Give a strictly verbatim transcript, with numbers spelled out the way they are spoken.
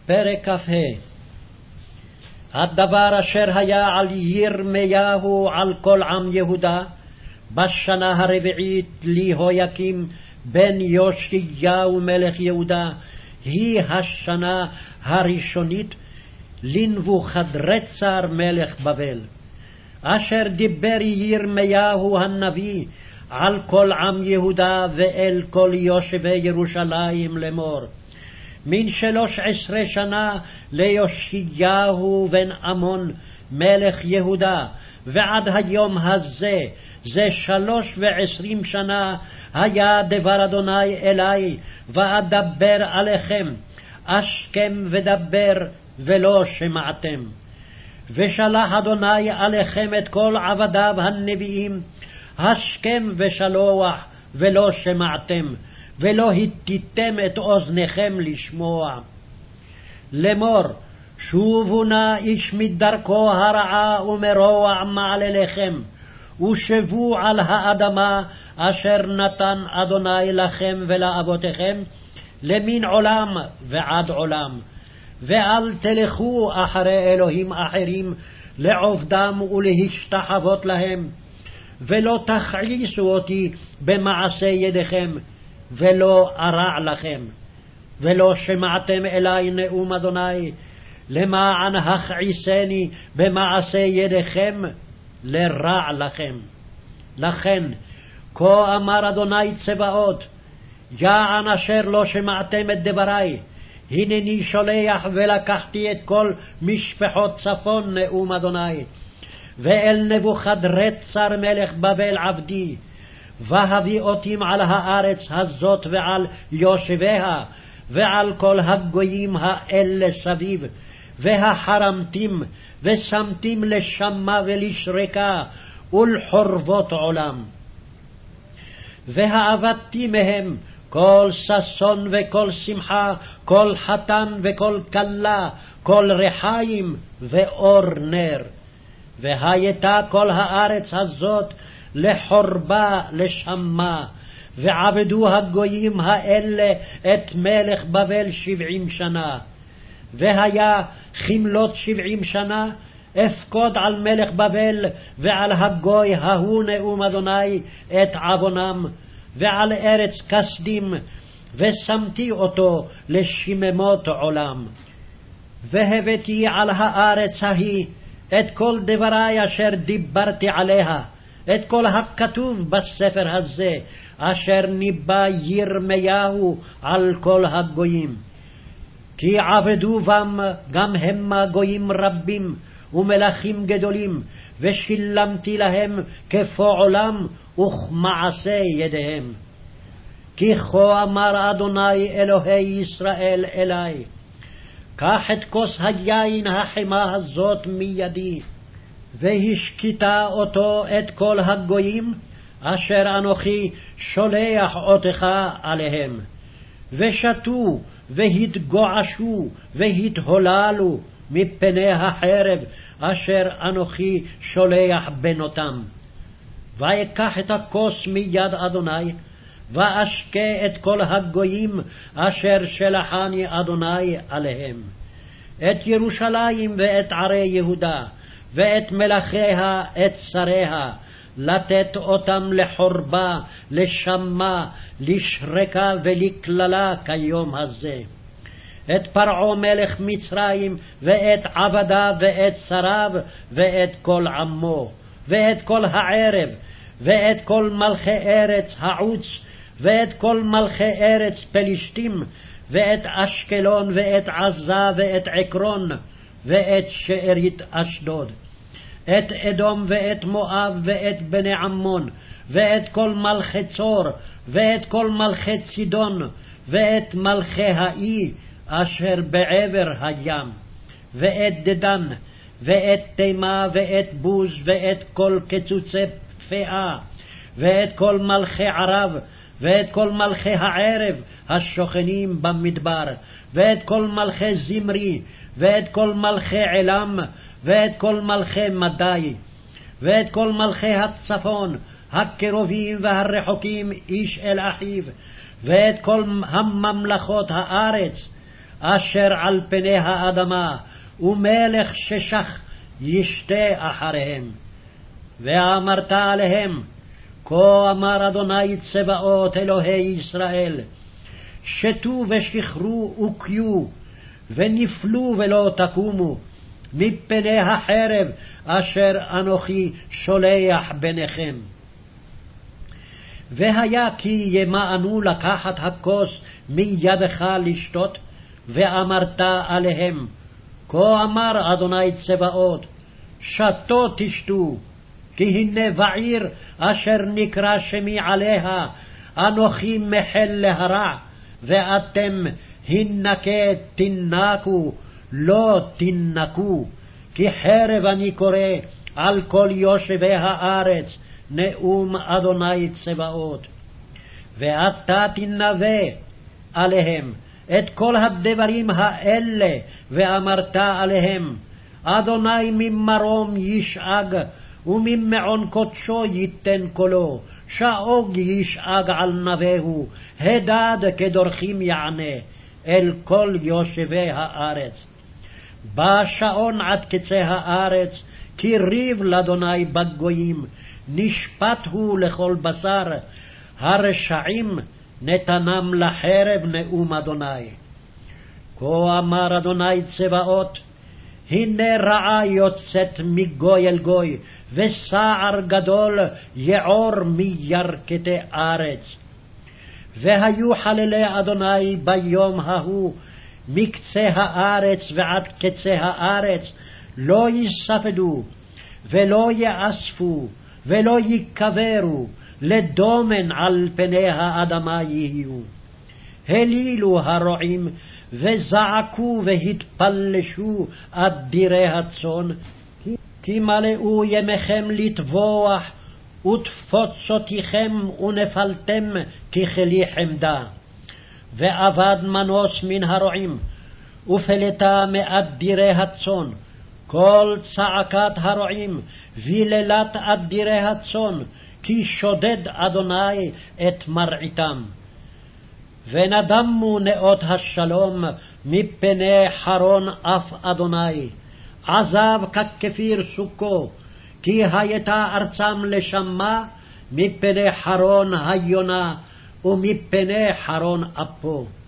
פרק כ"ה. הדבר אשר היה על ירמיהו על כל עם יהודה בשנה הרביעית ליהויקים בן יאשיהו מלך יהודה, היא השנה הראשונית לנבוכדרצר מלך בבל, אשר דיבר ירמיהו הנביא על כל עם יהודה ואל כל יושבי ירושלים לאמור. מן שלוש עשרה שנה ליאשיהו בן אמון מלך יהודה ועד היום הזה, זה שלוש ועשרים שנה, היה דבר אדוני אלי, ואדבר עליכם, אשכם ודבר ולא שמעתם. ושלח אדוני עליכם את כל עבדיו הנביאים, השכם ושלוח ולא שמעתם, ולא התיתם את אוזניכם לשמוע. לאמור, שובו נא איש מדרכו הרעה ומרוע מעלליכם, ושבו על האדמה אשר נתן אדוני לכם ולאבותיכם למין עולם ועד עולם. ואל תלכו אחרי אלוהים אחרים לעובדם ולהשתחוות להם, ולא תכעיסו אותי במעשה ידיכם, ולא ארע לכם. ולא שמעתם אלי נאום אדוני, למען הכעיסני במעשה ידיכם, לרע לכם. לכן, כה אמר אדוני צבאות, יען אשר לא שמעתם את דברי, הנני שולח ולקחתי את כל משפחות צפון נאום אדוני, ואל נבוכדרצר מלך בבל עבדי, והביא אותם על הארץ הזאת ועל יושביה, ועל כל הגויים האלה סביב, והחרמתים, ושמתים לשמה ולשרקה, ולחורבות עולם. והעבדתי מהם כל ששון וכל שמחה, כל חתן וכל כלה, כל רחיים ואור נר. והייתה כל הארץ הזאת לחורבה לשמה, ועבדו הגויים האלה את מלך בבל שבעים שנה. והיה חמלות שבעים שנה, אפקוד על מלך בבל ועל הגוי ההוא נאום אדוני את עוונם, ועל ארץ כסדים, ושמתי אותו לשממות עולם. והבאתי על הארץ ההיא את כל דברי אשר דיברתי עליה, את כל הכתוב בספר הזה, אשר ניבא ירמיהו על כל הגויים. כי עבדו בם גם המה גויים רבים ומלכים גדולים, ושילמתי להם כפועלם וכמעשה ידיהם. כי כה אמר אדוני אלוהי ישראל אלי, קח את כוס היין החמה הזאת מידי, והשקיטה אותו את כל הגויים, אשר אנוכי שולח אותך עליהם. ושתו והתגועשו והתהוללו מפני החרב אשר אנוכי שולח בנותם. ויקח את הכוס מיד אדוני, ואשקה את כל הגויים אשר שלחני אדוני עליהם, את ירושלים ואת ערי יהודה, ואת מלכיה, את שריה, לתת אותם לחורבה, לשמה, לשרקה ולקללה כיום הזה. את פרעה מלך מצרים, ואת עבדיו ואת שריו, ואת כל עמו, ואת כל הערב, ואת כל מלכי ארץ העוץ, ואת כל מלכי ארץ פלישתים, ואת אשקלון, ואת עזה, ואת עקרון, ואת שארית אשדוד, את אדום ואת מואב, ואת בני עמון, ואת כל מלכי צור, ואת כל מלכי צידון, ואת מלכי האי אשר בעבר הים, ואת דדן, ואת תימה, ואת בוז, ואת כל קצוצי פאה, ואת כל מלכי ערב, ואת כל מלכי הערב השוכנים במדבר, ואת כל מלכי זמרי, ואת כל מלכי עילם, ואת כל מלכי מדי, ואת כל מלכי הצפון, הקרובים והרחוקים איש אל אחיו, ואת כל הממלכות הארץ, אשר על פני האדמה, ומלך ששח ישתה אחריהם. ואמרת עליהם, כה אמר אדוני צבאות אלוהי ישראל, שתו ושכרו וקיו, ונפלו ולא תקומו, מפני החרב אשר אנוכי שולח ביניכם. והיה כי ימאנו לקחת הכוס מידך לשתות, ואמרת עליהם, כה אמר אדוני צבאות, שתו תשתו, כי הנה בעיר אשר נקרא שמי עליה, אנוכי מחל להרע, ואתם הנקה תנקו, לא תנקו, כי חרב אני קורא על כל יושבי הארץ, נאום אדוני צבאות. ואתה תנבא עליהם את כל הדברים האלה, ואמרת עליהם, אדוני ממרום ישאג, וממעון קודשו ייתן קולו, שאוג ישאג על נביהו, הדד כדורכים יענה, אל כל יושבי הארץ. בא שעון עד קצה הארץ, כי ריב לאדוני בגויים, נשפט הוא לכל בשר, הרשעים נתנם לחרב, נאום אדוני. כה אמר אדוני צבאות, הנה רעה יוצאת מגוי אל גוי, וסער גדול יעור מירכתי ארץ. והיו חללי אדוני ביום ההוא, מקצה הארץ ועד קצה הארץ, לא יספדו, ולא יאספו, ולא יקברו, לדומן על פני האדמה יהיו. הלילו הרועים, וזעקו והתפלשו עד דירי הצאן, כי מלאו ימיכם לטבוח, ותפוצותיכם ונפלתם ככלי חמדה. ואבד מנוס מן הרועים, ופלטה מעד דירי הצאן, כל צעקת הרועים, ויללת עד דירי הצאן, כי שודד אדוני את מרעיתם. ונדמו נאות השלום מפני חרון אף אדוני, עזב ככפיר סוכו, כי הייתה ארצם לשמה מפני חרון היונה ומפני חרון אפו.